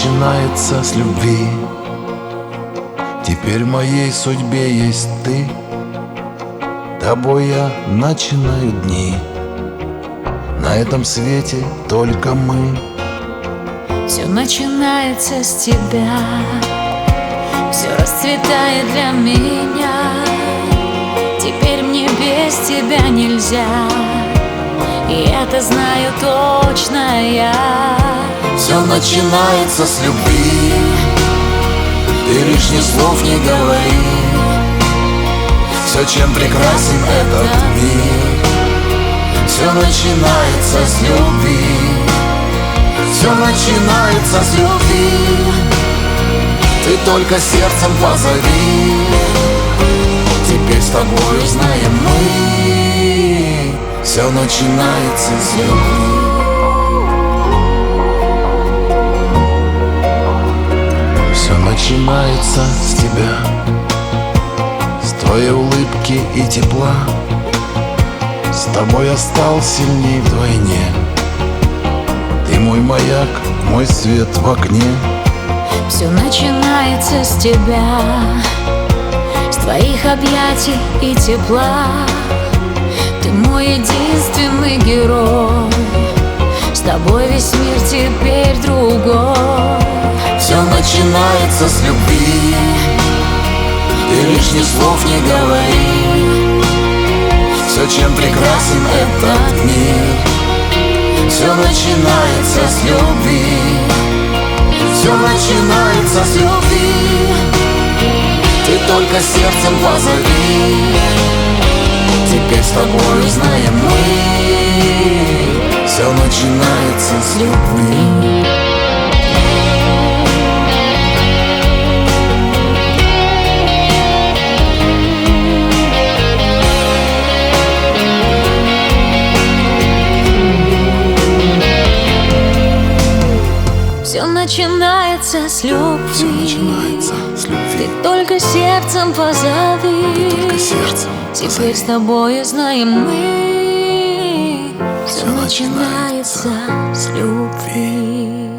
начинается с любви. Теперь в моей судьбе есть ты. Тобой я начинаю дни. На этом свете только мы. Все начинается с тебя. Все расцветает для меня. Теперь мне без тебя нельзя. И это знаю точно я. Все начинается с любви. Ты лишних слов не говори. Все, чем прекрасен этот мир. Все начинается с любви. Все начинается с любви. Ты только сердцем позови. Теперь с тобой знаем мы. Все начинается с любви. Все начинается с тебя, с твоей улыбки и тепла. С тобой я стал сильней вдвойне. Ты мой маяк, мой свет в окне. Все начинается с тебя, с твоих объятий и тепла. Ты мой единственный герой. С тобой весь мир теперь другой. Все начинается с любви. Ты лишних слов не говори. Все, чем прекрасен этот мир. Все начинается с любви. Все начинается с любви. Ты только сердцем позови. Теперь с тобой знаем мы. Все начинается с любви. Все начинается с любви. Все начинается с любви. Ты только сердцем позови. Ты только сердцем Теперь позови. с тобой знаем мы. Все начинается с любви.